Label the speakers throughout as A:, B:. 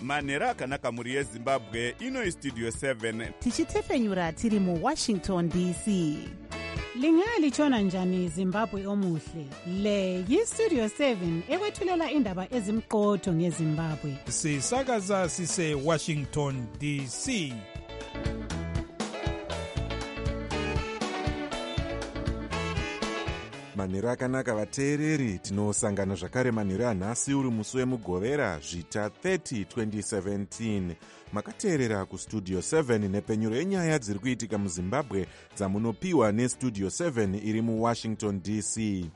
A: manhero akanaka mhuri yezimbabwe. Ino istudio 7
B: tichitefenyura tiri muWashington DC.
C: Lingalitshona njani Zimbabwe omuhle? Le yistudio 7 ekwethulela indaba ezimqotho ngeZimbabwe.
D: Sisakaza sise Washington DC.
E: Manhero akanaka vateereri, tinosangana zvakare manhero anhasi uri musi wemugovera zvita 30 2017. Makateerera kustudio 7 nepenyuro yenyaya dziri kuitika muZimbabwe dzamunopiwa nestudio 7 iri muWashington DC.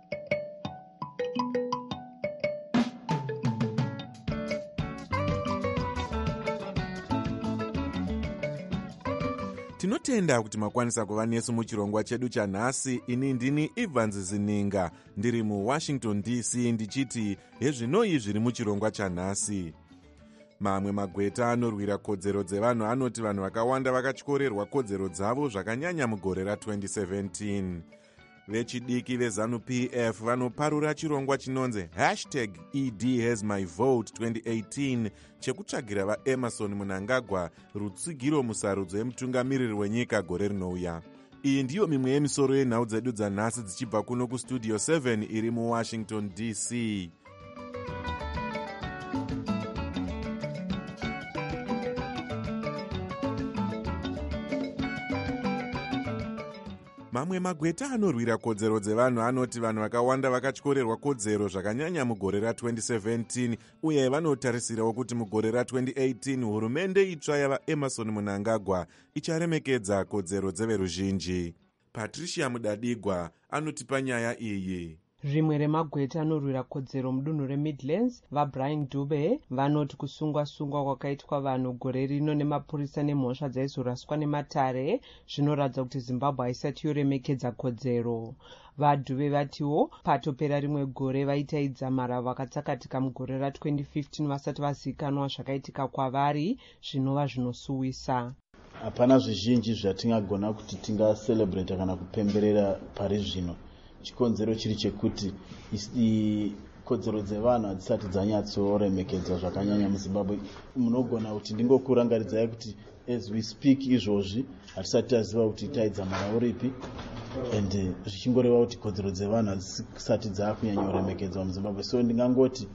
E: Tinotenda kuti makwanisa kuva nesu muchirongwa chedu chanhasi. Ini ndini Evans Zininga ndiri muWashington DC ndichiti hezvinoi zviri muchirongwa chanhasi. Mamwe magweta anorwira kodzero dzevanhu anoti vanhu vakawanda vakatyorerwa kodzero dzavo zvakanyanya mugore ra2017. Vechidiki veZANU-PF vanoparura chirongwa chinonzi #EDHasMyVote2018 chekutsvagira vaEmerson Mnangagwa rutsigiro musarudzo yemutungamiriri wenyika gore rinouya. Iyi ndiyo mimwe yemisoro yenhau dzedu dzanhasi dzichibva kuno kustudio 7 iri muWashington DC. Mamwe magweta anorwira kodzero dzevanhu anoti vanhu vakawanda vakatyorerwa kodzero zvakanyanya mugore ra2017 uye vanotarisirawo kuti mugore ra2018 hurumende itsva yavaEmerson Mnangagwa icharemekedza kodzero dzeveruzhinji. Patricia Mudadigwa anotipa nyaya iyi.
F: Rimwe remagweta anorwira kodzero mudunhu reMidlands vaBrian Dube vanoti kusungwa-sungwa kwakaitwa vanhu gore rino nemapurisa nemhosva dzaizoraswa nematare zvinoratidza kuti Zimbabwe haisati yoremekedza kodzero. VaDube vatiwo patopera rimwe gore vaitaidza marava vakatsakatika mugore ra2015 vasati vazivikanwa zvakaitika kwavari zvinova zvinosuwisa.
G: Hapana zvizhinji zvatingagona kuti tingaselebrata kana kupemberera pari zvino. Chikonzero chiri chekuti kodzero dzevanhu hadzisati dzanyatsoremekedzwa zvakanyanya muZimbabwe. Munogona kuti ndingokurangaridzai kuti as we speak izvozvi hatisati taziva kuti taidza mara uripi and zvichingoreva kuti kodzero dzevanhu hadzisati dzakunyanyoremekedzwa muZimbabwe. So ndingangoti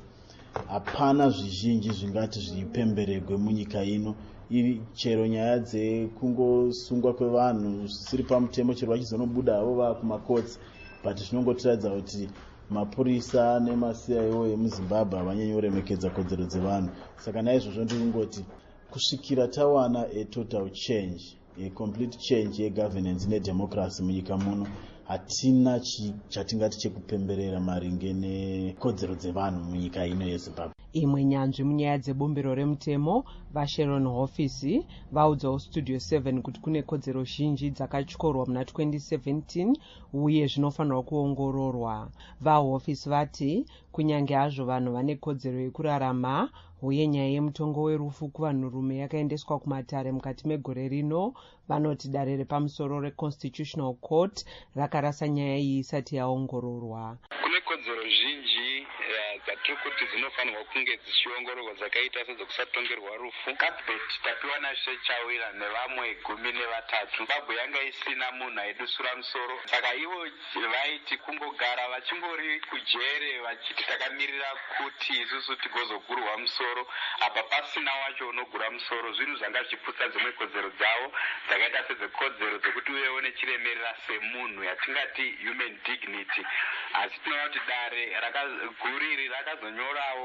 G: hapana zvizhinji zvingati zvipemberegwe munyika ino. Chero nyaya dzekungosungwa kwevanhu zvisiri pamutemo chero vachizonobuda havo vakumakotsi, but zvinongotiradza kuti mapurisa nemaCIO emuZimbabwe havanyanyoremekedza kodzero dzevanhu. Saka naizvozvo ndikungoti kusvikira tawana total change, complete change yegovernance nedemocracy munyika muno, hatina chatingati chekupemberera maringe nekodzero dzevanhu munyika ino yeZimbabwe.
F: Imwe nyanzvi munyaya dzebumbiro remutemo vaSharon Hofisi vaudzawo studio 7 kuti kune kodzero zhinji dzakatyorwa muna 2017 uye zvinofanirwa kuongororwa. VaHofisi vati kunyange hazvo vanhu vane kodzero yekurarama uye nyaya yemutongo werufu kuvanhurume yakaendeswa kumatare mukati megore rino, vanoti dare repamusoro reConstitutional Court rakarasa nyaya iyi isati yaongororwa.
H: Kune kodzero zhinji dzatiri kuti dzinofanirwa kunge dzichiongororwa dzakaita sedzokusatongerwa rufu. Kabheti tapiwa naShe Chawira nevamwe 13. Zimbabwe yanga isina munhu aidusura musoro, saka ivo vaiti kungogara vachingori kujere vachiti takamirira kuti isusu tigozogurwa musoro, apa pasina wacho unogura musoro. Zvinhu zvanga zvichiputsa dzimwe kodzero dzavo dzakaita sedzekodzero dzekuti uyewo nechiremerera semunhu yatingati human dignity. Asi tinoona kuti dare guriri rakazonyorawo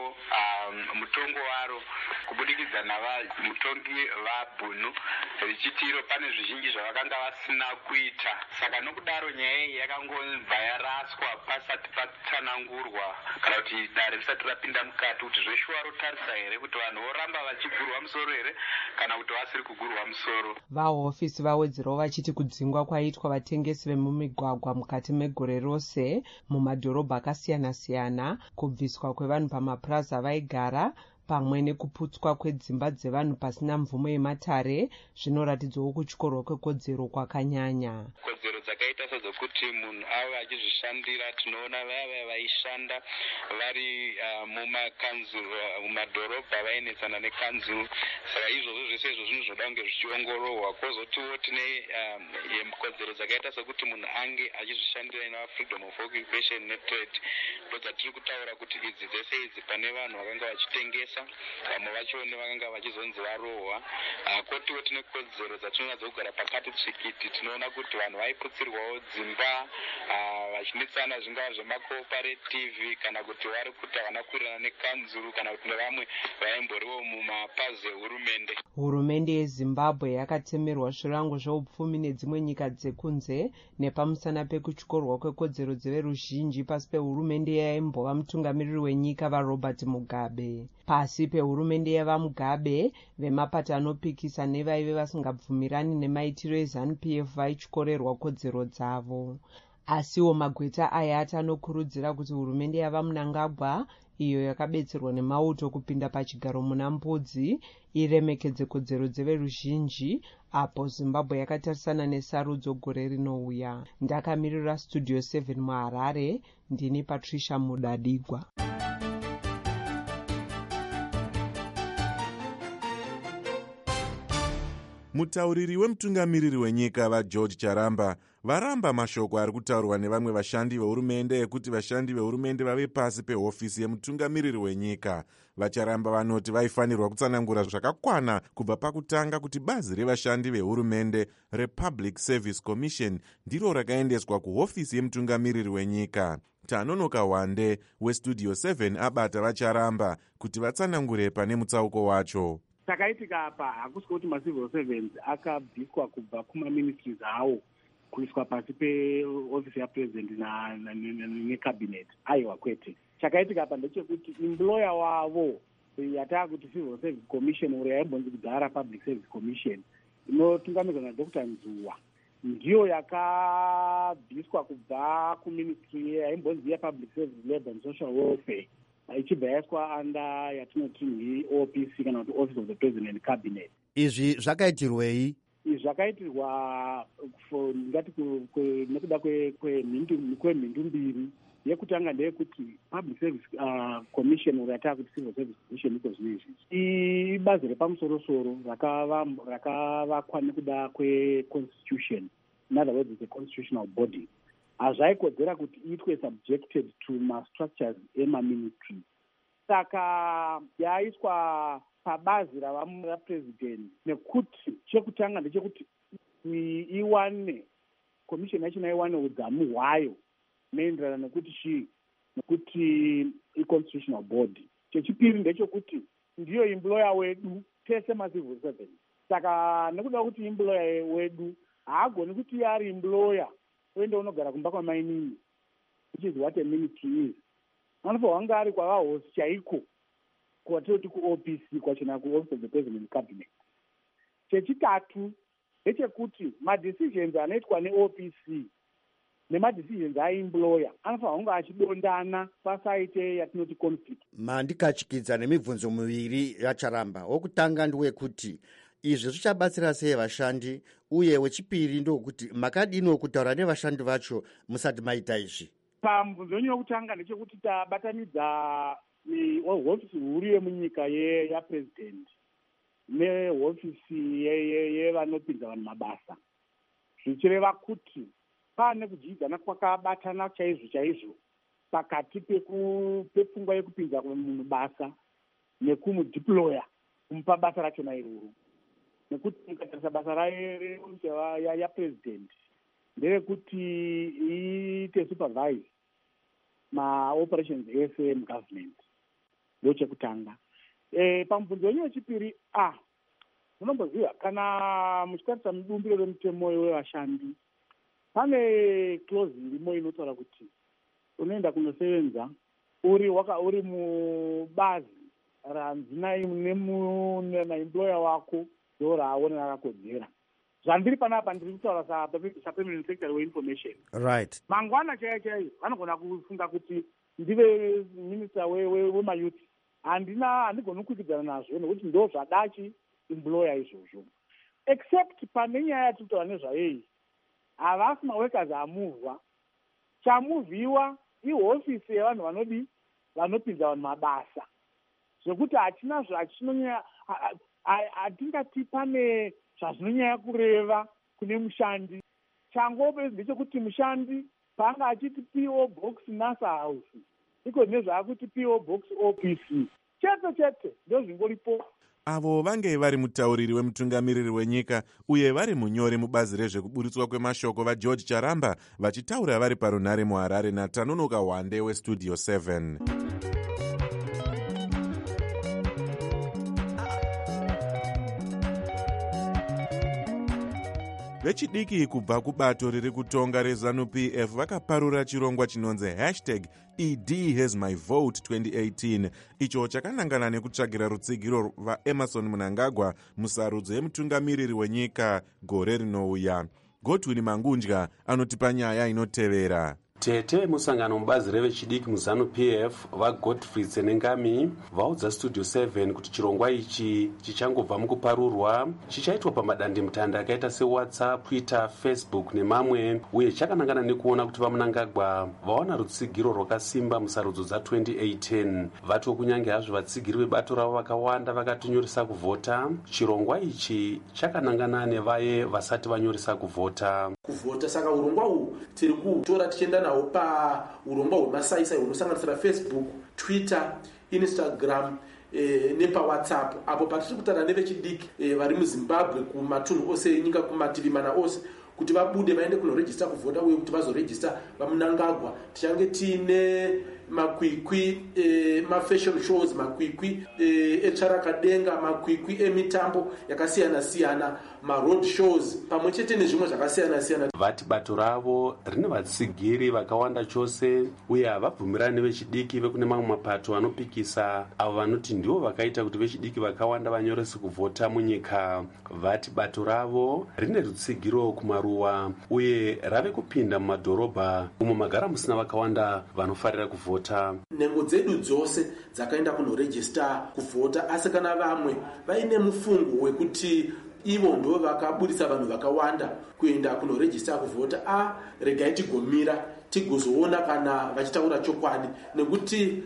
H: mutongo waro kubudikidza navamutongi vaBhunu richiti iro pane zvizhinji zvavakanga vasina kuita. Saka nokudaro nyaya iyi yakangobva yaraswa pasati patsanangurwa kana kuti dare risati rapinda mukati kuti zveshuwa rotarisa here kuti vanhu voramba vachigurwa musoro here kana kuti vasiri kugurwa musoro.
F: VaHofisi vawedzerawo vachiti kudzingwa kwaitwa vatengesi vemumigwagwa mukati megore rose mumadhorobha akasiyana-siyana, kubviswa kwevanhu pamapuraza vaigara pamwe nekuputswa kwedzimba dzevanhu pasina mvumo yematare zvinoratidzawo kutyorwa kwekodzero kwakanyanya.
H: Kodzero dzaka dzakaita sedzokuti munhu ave achizvishandira. Tinoona vaya vaishanda vari mumakanzuru mumadhorobha vainetsana nekanzuru. Saka izvozvo zvese izvo zvinozoda kunge zvichiongororwa. Kwozotiwo tine kodzero dzakaita sekuti munhu ange achizvishandira ina freedom of occupation netrade. Ndodzatiri kutaura kuti idzi dzese idzi pane vanhu vakanga vachitengesa, vamwe vachone vakanga vachizonzi varohwa. Kotiwo tine kodzero dzatinonadzo kugara pakati tsikiti. Tinoona kuti vanhu vaiputsirwawo dzimba vachinetsana zvingava zvemacooperative kana kuti vari kuti havana kuwirirana nekanzuru kana kuti nevamwe vaimboriwo mumapazi ehurumende.
F: Hurumende yeZimbabwe yakatemerwa zvirango zveupfumi nedzimwe nyika dzekunze nepamusana pekutyorwa kwekodzero dzeveruzhinji pasi pehurumende yaimbova mutungamiriri wenyika vaRobert Mugabe. Pasi pehurumende yavaMugabe, vemapato anopikisa nevaive vasingabvumirani nemaitiro eZANU-PF vaityorerwa kodzero dzavo. Asiwo magweta ayati anokurudzira kuti hurumende yavaMnangagwa, iyo yakabetserwa nemauto kupinda pachigaro muna mbudzi, iremekedze kodzero dzeveruzhinji apo Zimbabwe yakatarisana nesarudzo gore rinouya. Ndakamirira Studio 7 muHarare, ndini Patricia Mudadigwa.
E: Mutauriri wemutungamiriri wenyika vaGeorge Charamba varamba mashoko ari kutaurwa nevamwe vashandi vehurumende ekuti vashandi vehurumende vave pasi pehofisi yemutungamiriri wenyika. VaCharamba vanoti vaifanirwa kutsanangura zvakakwana kubva pakutanga kuti bazi revashandi vehurumende rePublic Service Commission ndiro rakaendeswa kuhofisi yemutungamiriri wenyika. Tanonoka Wande weStudio 7 abata vaCharamba kuti vatsanangure pane mutsauko wacho.
I: Takaitika apa hakusi kuti macivil servants akabviswa kubva kumaministries awo kuiswa pasi peofisi yapresident necabinet. Aiwa kwete. Chakaitika apa ndechekuti employer wavo yataa kuti civil service commission uri yaimbonzi kudhara public service commission inotungamirirwa naDr. Nzuwa ndiyo yakabviswa kubva kuministry yaimbonzi yepublic service labour and social welfare ichibva yaiswa anda yatinoti OPC kana kuti office of the president cabinet.
J: Izvi zvakaitirwei?
I: Izvi zvakaitirwa ngati nekuda kwemhindu mbiri. Yekutanga ndeyekuti public service commission urataa kuti civil service commission iko zvino izvi ibazi repamusoro-soro rakavakwa nekuda kweconstitution. In other words, it's a constitutional body. Hazvaikodzera kuti iitwe subjected to mastructures emaministry. Saka yaiswa pabazi rapresident nekuti chekutanga ndechekuti iwane commission yachona iwane udzamu hwayo maenderano nekuti i-constitutional body. Chechipiri ndechekuti ndiyo employer wedu tese macivil servants. Saka nekuda kuti employer wedu haagoni kuti ari employer wende unogara kumba kwamainini, which is what a ministry is. Anofanirwa kunge ari kwavahosi chaiko kwatoti kuOPC kwachona kuoffice of the president cabinet. Chechitatu ndechekuti madecisions anoitwa neOPC nemadecisions aemployer anofanirwa kunge achidondana pasaite yatinoti conflict.
J: Mandikachikidza nemibvunzo miviri yaCharamba. Wokutanga ndewekuti izvi zvichabatsira sei vashandi, uye wechipiri ndokuti makadino kutaura nevashandi vacho musati maita izvi?
I: Pamubvunzo wenyu wekutanga ndechekuti tabatanidza hofisi huru yemunyika yapresident nehofisi yevanopinza vanhu mabasa, zvichireva kuti pane kudyidzana kwakabatana chaizvo pakati pepfungwa yekupinza munhu basa nekumudeploya kumupa basa rachona iroro. Nekuti mukatarisa basa yapresident nderekuti iite supervise maoperations ese mugovernment. Ndo chekutanga. Pamubvunzo wenyu wechipiri, munomboziva kana muchitarisa mudumbiro remutemo wevashandi pane clause irimo inotaura kuti unoenda kunosevenza uri mubazi ranzi naemployer wako ndo raaona rakakodzera. Zvandiri panapa ndiri kutaura sapermanent secretary weinformation.
J: Right.
I: Mangwana chaiyo vanogona kufunga kuti ndive minister wemayouth. Handigoni kukwikidzana nazvo nekuti ndo zvadachi employer izvozvo. Except pane nyaya yatiri kutaura nezvayo iyi havasi maworkers amuvhwa. Chamuvhiwa ihofisi yevanhu vanopinza vanhu mabasa, zvekuti hatina zvachinonyanya, hatingati pane zvazvinonyanya kureva kune mushandi. Changobe ndechekuti mushandi paanga achiti PO box NASA house iko nezvaakuti PO box OPC chete ndo zvingoripo.
E: Avo vange vari mutauriri wemutungamiriri wenyika uye vari munyori mubazi rezvekuburitswa kwemashoko vaGeorge Charamba vachitaura vari parunhare muHarare naTanonoka Hwande weStudio 7. Vechidiki kubva kubato riri kutonga reZANU-PF vakaparura chirongwa chinonzi #ED-HAS-MY-VOTE 2018 icho chakanangana nekutsvagira rutsigiro vaEmerson Mnangagwa musarudzo yemutungamiriri wenyika gore rinouya. Godwin Mangudya anotipa nyaya inotevera.
K: Tete vemusangano mubazi revechidiki muZANU-PF vaGodfrey Tsenengami vaudza Studio 7 kuti chirongwa ichi chichangobva mukuparurwa chichaitwa pamadandemutande akaita seWhatsApp, Twitter, Facebook nemamwe, uye chakanangana nekuona kuti vaMnangagwa vawana rutsigiro rwakasimba musarudzo dza2018. Vati kunyange hazvo vatsigiri vebato ravo vakawanda vakatonyoresa kuvhota, chirongwa ichi chakanangana nevaye vasati vanyoresa kuvhota.
L: Saka urongwa uhu tiri kutora tichienda nawo paurongwa hwemasaisai hunosanganisira Facebook, Twitter, Instagram nepawhatsapp, apo patiri kutaura nevechidiki vari muZimbabwe kumatunhu ose enyika, kumativi mana ose, kuti vabude vaende kunorejista kuvhota uye kuti vazorejista vaMnangagwa. Tichange tiine makwikwi mafashion shows, makwikwi etsvarakadenga, makwikwi emitambo yakasiyana-siyana, maroad shows pamwe chete nezvimwe zvakasiyana-siyana.
K: Vati bato ravo rine vatsigiri vakawanda chose uye havabvumirani nevechidiki vekune mamwe mapato anopikisa avo vanoti ndivo vakaita kuti vechidiki vakawanda vanyorese kuvhota munyika. Vati bato ravo rine rutsigiro kumaruwa uye rave kupinda mumadhorobha umo magara musina vakawanda vanofarira kuvhota.
L: Nhengo dzedu dzose dzakaenda kunorejista kuvhota, asi kana vamwe vaine mufungo wekuti ivo ndo vakabudisa vanhu vakawanda kuenda kunorejista kuvhota, regai tigomira tigozoona kana vachitaura chokwadi, nekuti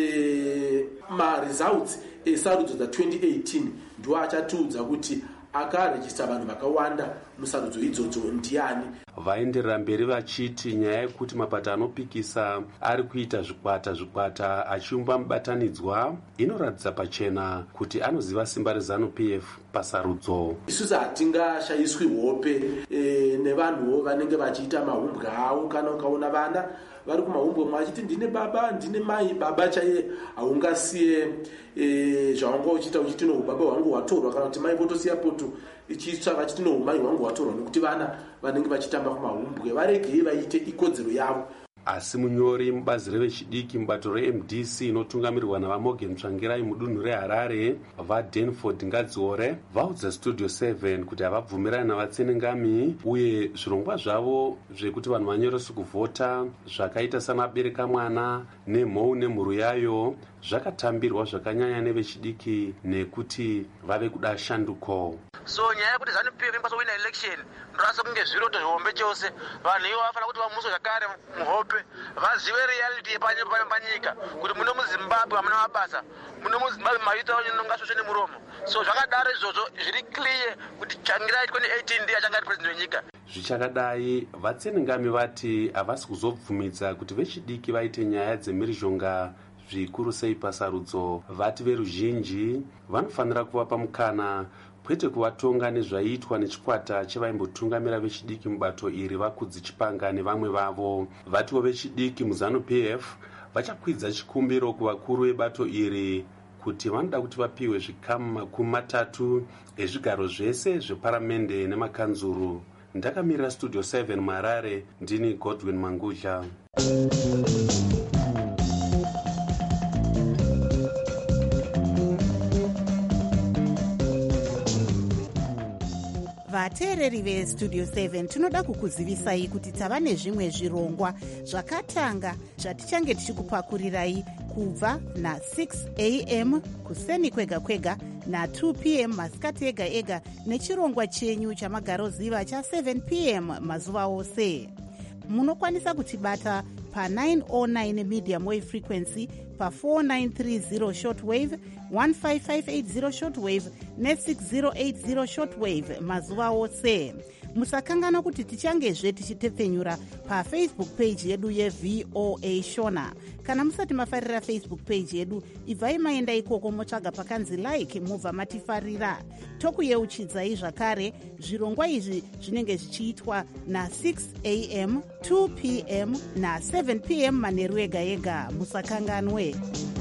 L: maresults esarudzo dza2018 ndo achatiudza kuti akarejista vanhu vakawanda musarudzo idzodzo ndiani.
K: Vaenderera mberi vachiti nyaya yekuti mapato anopikisa ari kuita zvikwata achiumba mubatanidzwa inoratidza pachena kuti anoziva simba reZANU-PF pasarudzo.
L: Isusu hatingashayiswi hope nevanhuwo vanenge vachiita mahumbwe avo. Kana ukaona vana vari kumahumbwe mwachiti ndine baba ndine mai, baba chaiye haungasiye zvawanga uchiita uchiti no baba hwangu watorwa, kana kuti mai votosiya poto ichitsva vachiti no mai hwangu watorwa, nekuti vana vanenge vachitamba kumahumbwe varegei vaite ikodzero yavo.
K: Asi munyori mubazi revechidiki mubato reMDC inotungamirirwa navaMorgan Tsvangirai mudunhu reHarare vaDanford Ngadziore vaudza Studio 7 kuti havabvumirani navatsenengami uye zvirongwa zvavo zvekuti vanhu vanyorese kuvhota zvakaita samabereka mwana nemhou nemhuru yayo zvakatambirwa zvakanyanya nevechidiki nekuti vave kuda shanduko.
M: So nyaya yekuti ZANU-PF impasowina election ndirasa kunge zviroto zvihombe chose, vanhu ivo vafana kuti vamuswe zvakare muhope, vazive reality yepanyika kuti muno muZimbabwe hamuna mabasa, muno muZimbabwe maita anonga svosve nemuromo. So zvakadaro izvozvo zviri clear kuti Tsvangirai 2018 ndiye achanga ari president wenyika.
K: Zvichakadai vatsenengami vati havasi kuzobvumidza kuti vechidiki vaite nyaya dzemhirizhonga zvikuru sei pasarudzo. Vati veruzhinji vanofanira kuvapa mukana kwete kuvatonga nezvaiitwa nechikwata chevaimbotungamira vechidiki mubato iri vakudzi Chipanga nevamwe vavo. Vatiwo vechidiki muZANU-PF vachakwidza chikumbiro kuvakuru vebato iri kuti vanoda kuti vapiwe zvikamu 30 ezvigaro zvese zveparamende nemakanzuru. Ndakamirira Studio 7 muHarare, ndini Godwin Mangudya.
B: vateereri veStudio 7 tinoda kukuzivisai kuti tava nezvimwe zvirongwa zvakatanga zvatichange tichikupakurirai kubva na6 am kuseni kwega kwega na2 pm masikati ega ega nechirongwa chenyu chamagaroziva cha7 pm mazuva ose. Munokwanisa kutibata pa909 medium wave frequency, pa4930 shortwave, 15580 shortwave ne6080 shortwave mazuva ose. Musakangana kuti tichangezve tichitepfenyura pafacebook page yedu yeVOA Shona. Kana musati mafarira Facebook page yedu, ibvai maenda ikoko motsvaga pakanzi like mubva matifarira. Tokuyeuchidzai zvakare zvirongwa izvi zvinenge zvichiitwa na6 am, 2 pm na7 pm manheru ega ega. Musakanganwe.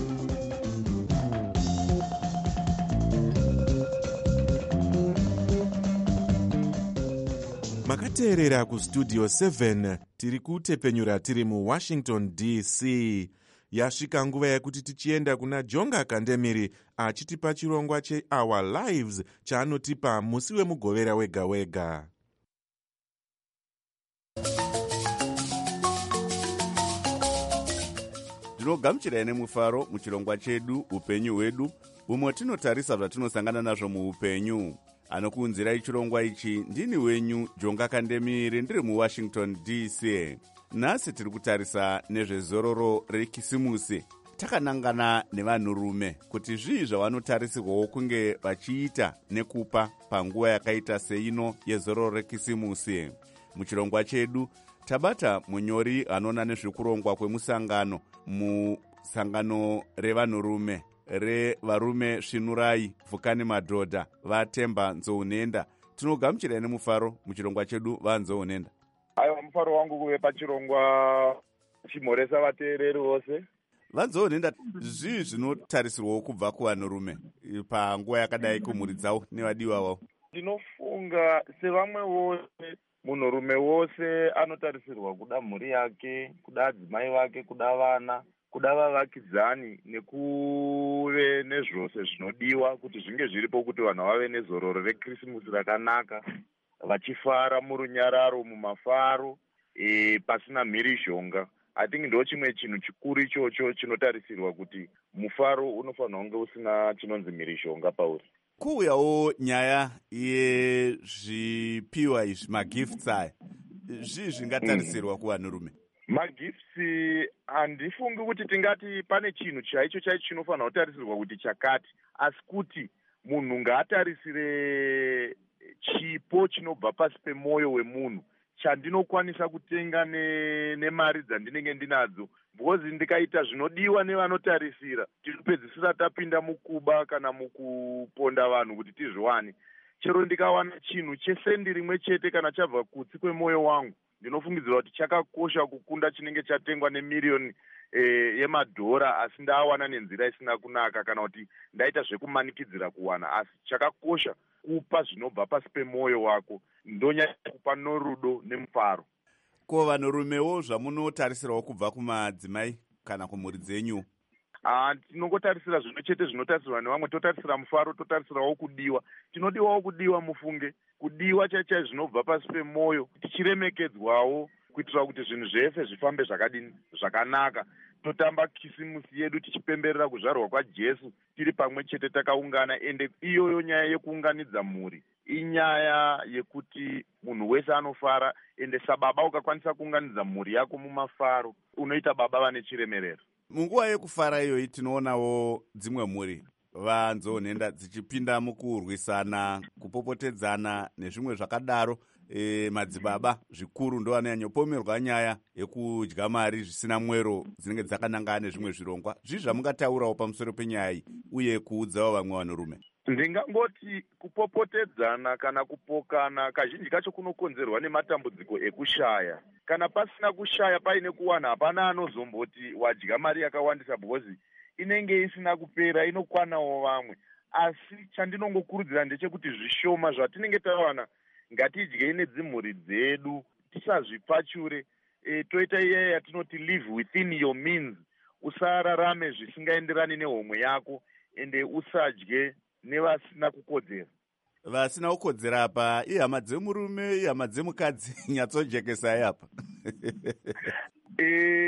E: makateerera kustudio 7 tiri kutepfenyura tiri muwashington DC. Yasvika nguva yekuti tichienda kuna Jonga Kandemiri achitipa chirongwa cheOur Lives chaanotipa musi wemugovera wega wega.
A: Ndinogamuchirai nemufaro muchirongwa chedu upenyu hwedu, umwe tinotarisa zvatinosangana nazvo muupenyu. Anokuunzirai chirongwa ichi ndini wenyu Jonga Kandemiri, ndiri muWashington DC. Nhasi tiri kutarisa nezvezororo rekisimusi. Takanangana nevanhurume kuti zvii zvavanotarisirwawo kunge vachiita nekupa panguva yakaita seino yezororo rekisimusi. Muchirongwa chedu tabata munyori anoona nezvekurongwa kwemusangano musangano revanhurume revarume Svinurai Vhukani Madhodha vaTemba Nzounenda. Tinogamuchirai nemufaro muchirongwa chedu vaNzounenda.
N: Aiwa, mufaro wangu kuve pachirongwa chimhoresa vateereri vose.
A: VaNzounenda, zvii zvinotarisirwawo kubva kuvanhurume panguva yakadai kumhuri dzavo nevadiwa vavo?
N: Ndinofunga sevamwe vose, munhurume wose anotarisirwa kuda mhuri yake, kuda adzimai vake, kuda vana, kuda vavakidzani, nekuve nezvose zvinodiwa kuti zvinge zviripo kuti vanhu vave nezororo rekirisimusi rakanaka, vachifara murunyararo, mumafaro, pasina mhirizhonga. I think ndo chimwe chinhu chikuru ichocho chinotarisirwa kuti mufaro unofanira kunge usina chinonzi mhirizhonga pauri.
A: Kuuyawo nyaya yezvipiwa izvi, magifts aya, zvii zvingatarisirwa kuvanhurume?
N: Magifts handifungi kuti tingati pane chinhu chaicho chinofanira kutarisirwa kuti chakati, asi kuti munhu ngaatarisire chipo chinobva pasi pemwoyo wemunhu chandinokwanisa kutenga nemari dzandinenge ndinadzo, because ndikaita zvinodiwa nevanotarisira tinopedzisira tapinda mukuba kana mukuponda vanhu kuti tizviwane. Chero ndikawana chinhu chesendi rimwe chete kana chabva kutsi kwemwoyo wangu, ndinofungidzira kuti chakakosha kukunda chinenge chatengwa nemiriyoni yemadhora asi ndaawana nenzira isina kunaka, kana kuti ndaita zvekumanikidzira kuwana. Asi chakakosha kupa zvinobva pasi pemwoyo wako, ndonyanya kupa norudo nemufaro.
A: Ko vanhurumewo zvamunotarisirawo kubva kumadzimai kana kumhuri dzenyu?
N: Tinongotarisira zvimwe chete zvinotarisirwa nevamwe. Totarisira mufaro, totarisirawo kudiwa. Tinodiwawo kudiwa, mufunge kudiwa chaichai zvinobva pasi pemwoyo, tichiremekedzwawo kuitira kuti zvinhu zvese zvifambe zvakadini, zvakanaka. Totamba kisimusi yedu tichipemberera kuzvarwa kwaJesu tiri pamwe chete takaungana. Ende iyoyo nyaya yekuunganidza mhuri inyaya yekuti munhu wese anofara. Ende sababa ukakwanisa kuunganidza mhuri yako mumafaro, unoita baba vane chiremerero.
A: Munguva yekufara iyoyi tinoonawo dzimwe mhuri vaNzounenda dzichipinda mukurwisana, kupopotedzana nezvimwe zvakadaro. Madzibaba zvikuru ndo anonyanyopomerwa nyaya yekudya mari zvisina mwero dzinenge dzakanangana nezvimwe zvirongwa. Zvii zvamungataurawo pamusoro penyaya iyi uye kuudzawo vamwe vanhurume?
N: Ndingangoti kupopotedzana kana kupokana kazhinji kacho kunokonzerwa nematambudziko ekushaya. Kana pasina kushaya paine kuwana, hapana anozomboti wadya mari yakawandisa, because inenge isina kupera, inokwanawo vamwe. Asi chandinongokurudzira ndechekuti zvishoma zvatinenge tawana ngatidyei nedzimhuri dzedu, tisazvipfachure. Toita iye yatinoti live within your means. Usararame zvisingaenderani nehomwe yako, ende usadye nevasina kukodzera.
A: Vasina kukodzera apa ihama dzemurume, ihama dzemukadzi, nyatsojekesai apa?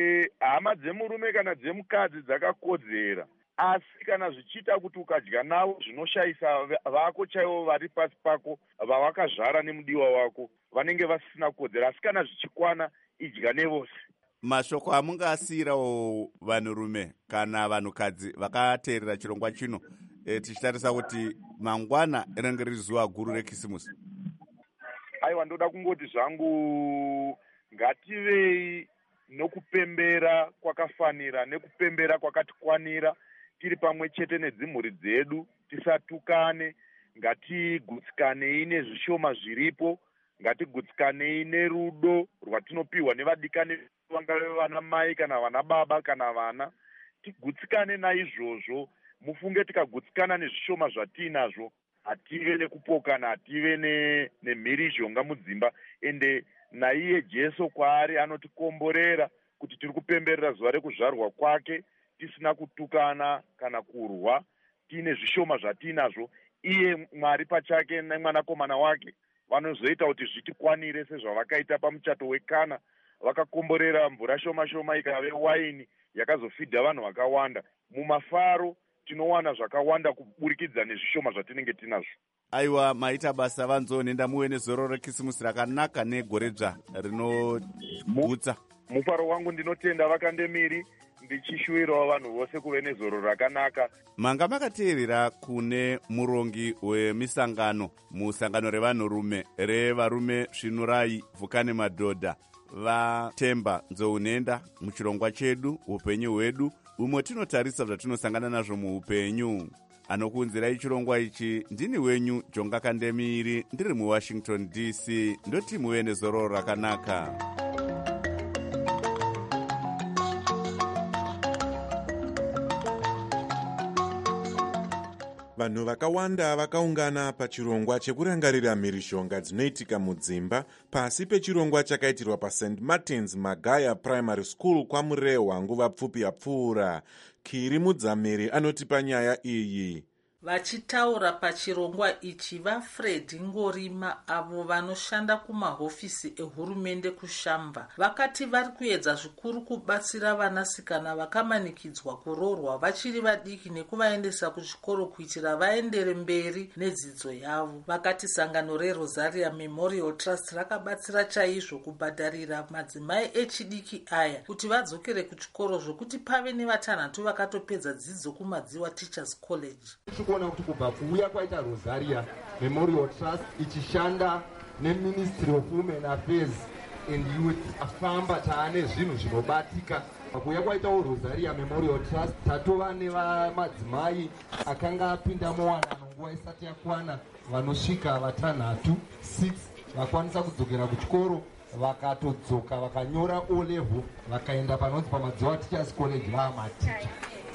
N: hama dzemurume kana dzemukadzi dzakakodzera, asi kana zvichiita kuti ukadya navo zvinoshayisa vako chaivo vari pasi pako vawakazvara nemudiwa wako vanenge vasina kodzera, asi kana zvichikwana idya nevose.
A: Mashoko amungasiyirawo vanhurume kana vanhukadzi vakateerera chirongwa chino tichitarisa kuti mangwana rinenge riri zuva guru rekisimusi?
N: Aiwa, ndoda kungoti zvangu ngativei nokupembera kwakafanira nekupembera kwakatikwanira tiri pamwe chete nedzimhuri dzedu, tisatukane, ngatigutsikanei nezvishoma zviripo, ngatigutsikanei nerudo rwatinopiwa nevadikani vangave vana mai kana vana baba kana vana, tigutsikane naizvozvo. Mufunge tikagutsikana nezvishoma zvatinazvo hative nekupokana, hative nemhirizhonga mudzimba. Ende naiye Jesu kwaari anotikomborera kuti tiri kupemberera zuva rekuzvarwa kwake tisina kutukana kana kurwa, tiine zvishoma zvatinazvo. Iye Mwari pachake nemwanakomana wake vanozoita kuti zvitikwanire sezvavakaita pamuchato wekana, vakakomborera mvura shoma shoma ikave waini yakazofidha vanhu vakawanda. Mumafaro tinowana zvakawanda kuburikidza nezvishoma zvatinenge tinazvo.
A: Aiwa, maita basa vanzonenda muve nezoro rekisimusi rakanaka negoredzva rinogutsa.
N: Mufaro wangu ndinotenda vakandemiri, ndichishuvirawo vanhu vose kuve nezoro rakanaka.
A: Manga makateerera kune murongi wemisangano musangano revanhurume revarume Svinurai Vhukane Madhodha vaTemba Nzounenda muchirongwa chedu upenyu hwedu umwe tinotarisa zvatinosangana nazvo muupenyu. Anokuunzirai chirongwa ichi ndini wenyu Jonga Kandemiri, ndiri muWashington DC. Ndoti muve nezoro rakanaka.
E: Vanhu vakawanda vakaungana pachirongwa chekurangarira mhirizhonga dzinoitika mudzimba pasi pechirongwa chakaitirwa paSt Martin's Magaya Primary School kwaMurehwa nguva pfupi yapfuura. Kiri Mudzamiri anotipa nyaya iyi.
O: Vachitaura pachirongwa ichi vaFred Ngorima avo vanoshanda kumahofisi ehurumende kuShamva vakati vari kuedza zvikuru kubatsira vanasikana vakamanikidzwa kuroorwa vachiri vadiki nekuvaendesa kuchikoro kuitira vaendere mberi nedzidzo yavo. Vakati sangano reRosaria Memorial Trust rakabatsira chaizvo kubhadharira madzimai echidiki aya kuti vadzokere kuchikoro zvokuti pave nevatanhatu vakatopedza dzidzo kuMadziwa Teachers College.
P: Kuona kuti kubva kuuya kwaita Rosaria Memorial Trust ichishanda neMinistry of Women Affairs and Youth afamba taane zvinhu zvinobatika. Pakuuya kwaitawo Rosaria Memorial Trust tatova nevamadzimai akanga apinda muwanano nguva isati yakwana vanosvika vatanhatu 6 vakwanisa kudzokera kuchikoro vakatodzoka vakanyora O level vakaenda panonzi paMadziwa Teachers College vaamaticha.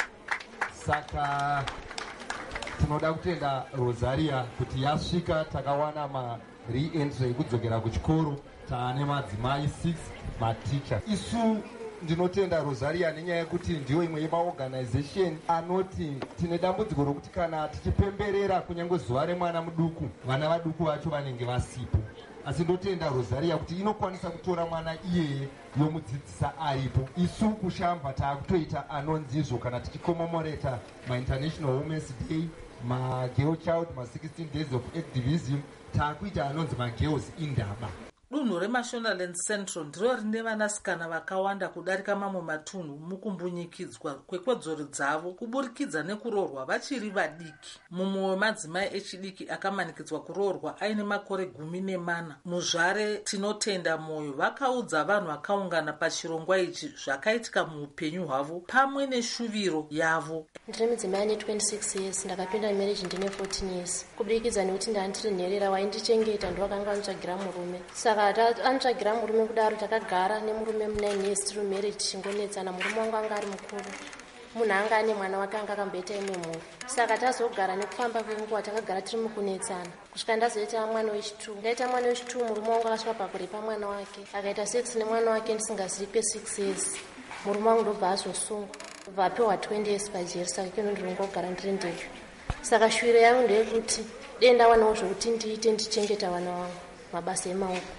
P: Saka tinoda kutenda Rosaria kuti yasvika takawana re-entry yekudzokera kuchikoro taane madzimai 6 maticha. Isu ndinotenda Rosaria nenyaya yekuti ndiyo imwe yemaorganization anoti tine dambudziko rokuti kana tichipemberera kunyange zuva remwana muduku vana vaduku vacho vanenge vasipo. Asi ndotenda Rosaria kuti inokwanisa kutora mwana iyeye yomudzidzisa aripo. Isu kuShamva taakutoita anonzizvo kana tichikomomoreta maInternational Women's Day, maGirl Child, ma16 Days of Activism, taakuita anonzi maGirls Indaba.
O: Dunhu reMashonaland Central ndiro rine vanasikana vakawanda kudarika mamwe matunhu mukumbunyikidzwa kwekodzero dzavo kuburikidza nekuroorwa vachiri vadiki. Mumwe wemadzimai echidiki akamanikidzwa kuroorwa aine makore 14. Muzvare Tinotenda Moyo vakaudza vanhu vakaungana pachirongwa ichi zvakaitika muupenyu hwavo pamwe neshuviro yavo.
Q: Ndine mudzimai ane 26 years, ndakapinda marriage ndine 14 years. Kubudikidza nekuti ndandiri nherera waindichengeta ndowakanga anotsvagira murume. Saka anotsvagira murume kudaro takagara nemurume mu9 years tiri marriage tichingonetsana. Murume wangu anga ari mukuru, munhu anga ane mwana wake anga akamboita imwe mhuri. Saka tazogara nekufamba kwenguva takagara tiri mukunetsana kusvika ndazoita mwana wechitu. Ndaita mwana wechitu, murume wangu akasvika pakurepa mwana wake akaita sex nemwana wake ndisingazivi kwe6 years. Murume wangu ndobva azosungwa bva apiwa 20 years pajeri. Saka ikeno ndiri ngogara ndiri ndege. Saka shwiro yangu ndeyekuti denda wanawo zvokuti ndiite ndichengeta vana vangu mabasa emaoko.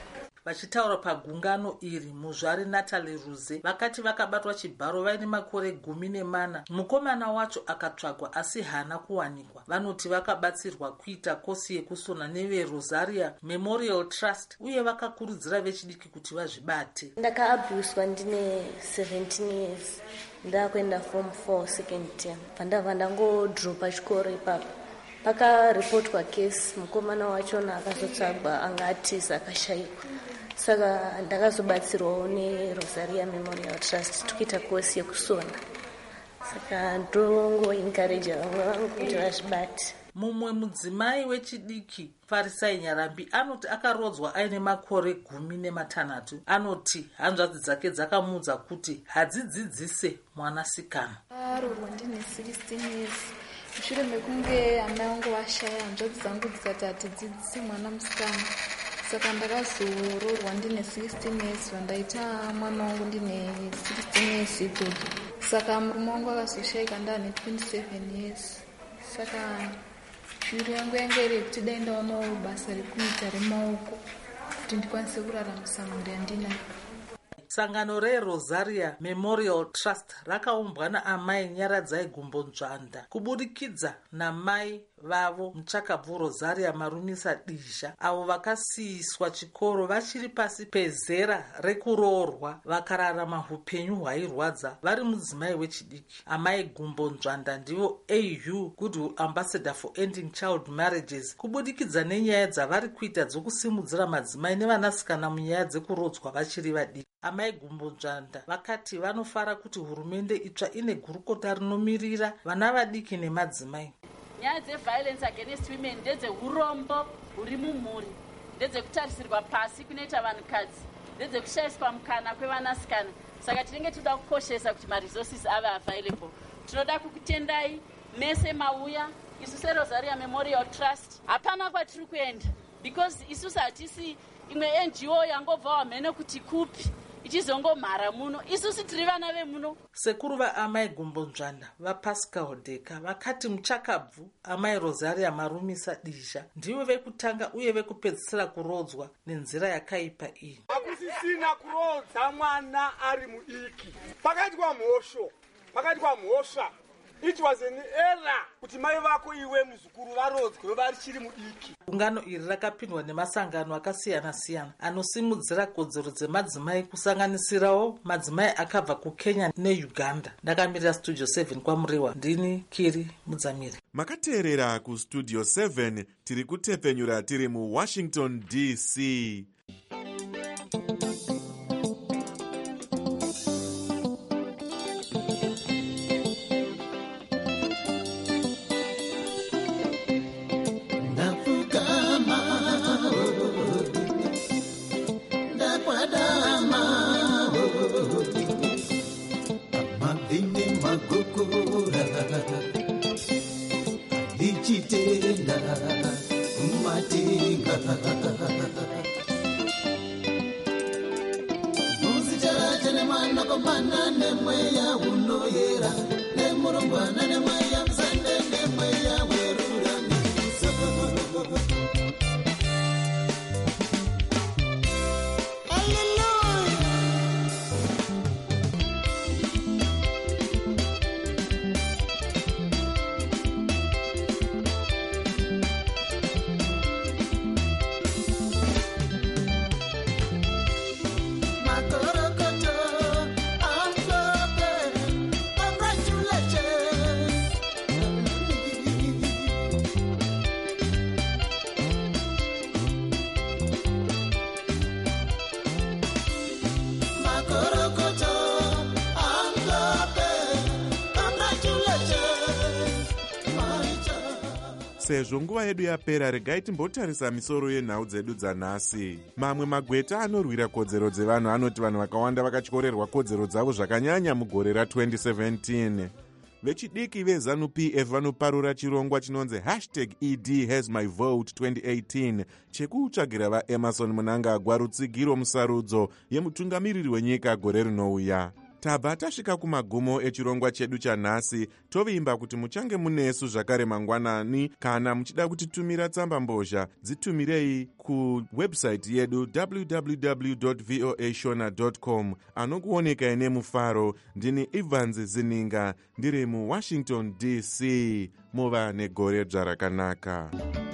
O: vachitaura pagungano iri, muzvari Natalie Ruze vakati vakabatwa chibharo vaine makore 14. Mukomana wacho akatsvagwa asi haana kuwanikwa. Vanoti vakabatsirwa kuita kosi yekusona neveRosaria Memorial Trust uye vakakurudzira vechidiki kuti vazvibate.
Q: Ndakaabhuswa ndine 17 years. Ndakuenda form 4 second term. Pandabva ndangodropa chikoro ipapo. Pakaripotwa kesi, mukomana wachona akazotsvagwa anga atiza akashayikwa. Saka ndakazobatsirwawo neRosaria Memorial Trust tukuita kosi yekusona. Saka ndongoencourage vamwe vangu kuti vazvibate.
O: Mumwe mudzimai wechidiki Farisai Nyarambi anoti akarodzwa aine makore 16. Anoti hanzvadzi dzake dzakamuudza kuti hadzidzidzise mwanasikana.
R: Akarodzwa ndine 16 years. Mushure mekunge amai vangu vashaya, hanzvadzi dzangu dzikati hatidzidzisi mwana musikana. Saka ndakazoroorwa ndine 16 years vandaita mwana wangu ndine 16 years igogo. Saka murume wangu akazoshayika ndane 27 years. Saka shuri yangu yanga iri kuti dai ndaonawo basa rekuita remaoko kuti ndikwanise kuraramisa mhuri yandinayo.
O: Sangano reRosaria Memorial Trust rakaumbwa naamai Nyaradzai Gumbo Nzvanda kubudikidza namai vavo Muchakabvu Rosaria Marumisa Dizha, avo vakasiyiswa chikoro vachiri pasi pezera rekuroorwa vakararama upenyu hwairwadza vari mudzimai wechidiki. Amai Gumbo Nzvanda ndivo AU Goodwill Ambassador for Ending Child Marriages kubudikidza nenyaya dzavari kuita dzokusimudzira madzimai nevanasikana munyaya dzekurodzwa vachiri vadiki. Amai Gumbo Nzvanda vakati vanofara kuti hurumende itsva ine gurukota rinomirira vana vadiki nemadzimai.
S: Nyaya dzeviolence against women ndedzeurombo huri mumhuri, ndedzekutarisirwa pasi kunoita vanhukadzi, ndedzekushayiswa mukana kwevanasikana. Saka tinenge toda kukoshesa kuti maresources ave available. Tinoda kukutendai mese mauya. Isu seRosaria Memorial Trust hapana kwatiri kuenda because isusu hatisi imwe NGO yangobva wamhene kuti kupi ichizongomhara muno. Isusu tiri vana vemuno.
O: Sekuru vaamai Gumbo Nzvanda vaPascal Dheka vakati Muchakabvu amai Rosaria Marumisa Dizha ndivo vekutanga uye vekupedzisira kurodzwa nenzira yakaipa iyi.
T: Hakusisina kurodza mwana ari mudiki. Pakaitwa mhosva. It was an error kuti mai vako iwe muzukuru varodzwe vachiri mudiki.
O: Gungano iri rakapindwa nemasangano akasiyana-siyana anosimudzira kodzero dzemadzimai kusanganisirawo madzimai akabva kuKenya neUganda. Ndakamirira Studio 7 kwamuriwa, ndini Kiri Mudzamiri.
E: Makateerera kuStudio 7 tiri kutepenyura tiri muWashington DC. Sezvo nguva yedu yapera, regai timbotarisa misoro yenhau dzedu dzanhasi. Mamwe magweta anorwira kodzero dzevanhu anoti vanhu vakawanda vakatyorerwa kodzero dzavo zvakanyanya mugore ra2017. Vechidiki veZANU-PF vanoparura chirongwa chinonzi #ED_HasMyVote2018 chekutsvagira vaEmerson Mnangagwa rutsigiro musarudzo yemutungamiriri wenyika gore rinouya. tabva tasvika kumagumo echirongwa chedu chanhasi. Tovimba kuti muchange munesu zvakare mangwanani. Kana muchida kutitumira tsamba mbozha, dzitumirei kuwebhusaiti yedu www.voashona.com. anokuonekai nemufaro. Ndini Evans Zininga ndiri muWashington DC. Muva negore dzvarakanaka.